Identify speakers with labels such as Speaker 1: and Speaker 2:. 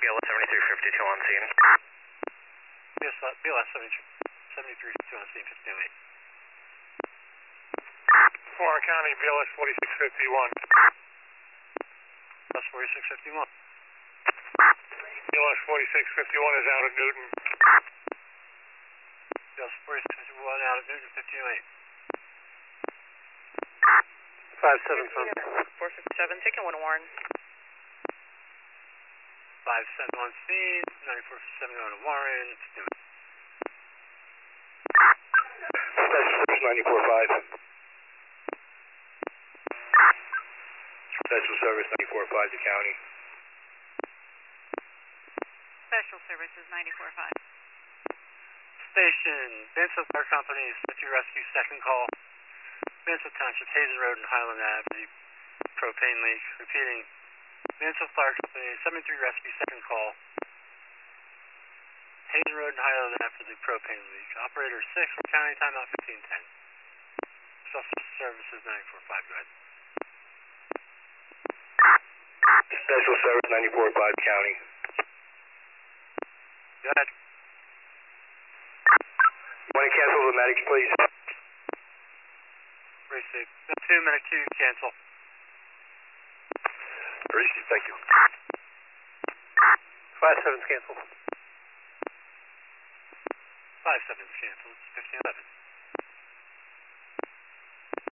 Speaker 1: BLS 7352 on scene.
Speaker 2: BLS 7352 on scene, 1508.
Speaker 3: Warren County, BLS 4651.
Speaker 2: That's 4651.
Speaker 3: BLS 4651 is out of Newton.
Speaker 2: BLS 4651 out of Newton, 1508.
Speaker 3: 57 son.
Speaker 1: 457, taking 1 Warren.
Speaker 2: 57 on scene, 9470 on Warren, 1508.
Speaker 3: Special Service 94.5. Special Service 94.5 to County.
Speaker 4: Special Services 94.5.
Speaker 2: Station, Benson Fire Company, City Rescue, second call. Benson Township, Hazen Road and Highland Avenue, propane leak. Repeating, Benson Fire Company, 73 Rescue, second call. Hazen Road and Highland Avenue, propane leak. Operator 6 from County, timeout 1510. Special Services 94.5, go ahead.
Speaker 3: Special Service 94.5 County.
Speaker 2: Go ahead.
Speaker 3: Want to cancel the medics, please?
Speaker 2: Receive. 2 minute queue, cancel.
Speaker 3: Receive, thank you.
Speaker 2: 57's canceled. 57's canceled. It's 1511.